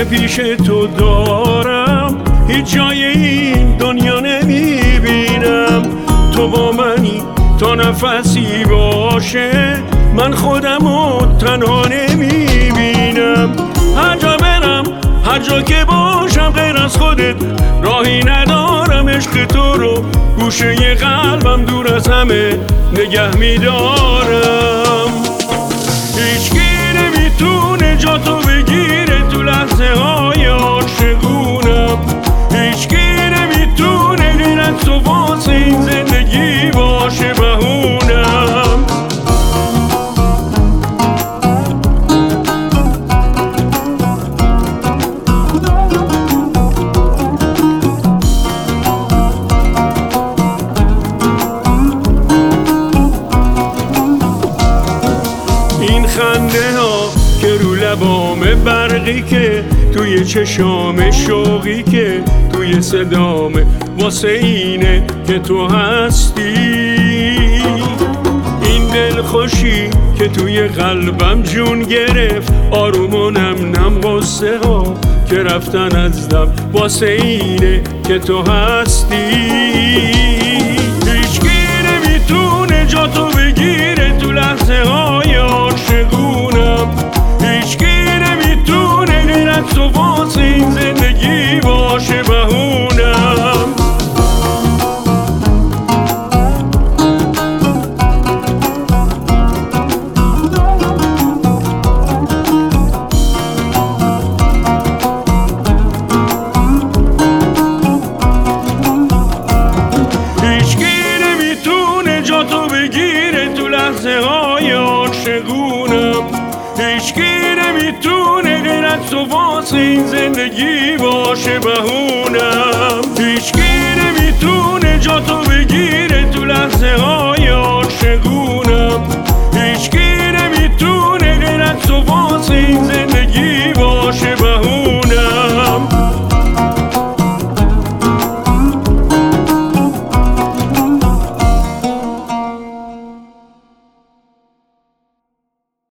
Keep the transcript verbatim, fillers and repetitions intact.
که پیش تو دارم هیچ جای این دنیا نمیبینم. تو با منی تا نفسی باشه، من خودمو تنها نمیبینم. هر جا برم هر جا که باشم غیر از خودت راهی ندارم. عشق تو رو گوشه قلبم دور از همه نگه میدارم. هیچکی نمیتونه جا تو بگیره تو لحظه های عاشقونم. هیچکی نمیتونه غیر از تو واسه این زندگی باشه بهونم. این خنده ها که رو لبامه، برقی که توی چشام، شوقی که توی صدامه، واسه اینه که تو هستی. این دلخوشی که توی قلبم جون گرفت، آروم و نم نم قصه ها که رفتن از دم، واسه اینه که تو هستی. هیچکی نمیتونه جا تو بگیره تو لحظه های عاشقونم. هیچکی نمیتونه غیر از تو واسه این زندگی باشه بهونم. هیچکی نمیتونه جا تو بگیره تو لحظه های عاشقونم. هیچکی نمیتونه غیر از تو واسه این زندگی باشه بهونم. هیچکی نمیتونه جا تو بگیره تو لحظه ها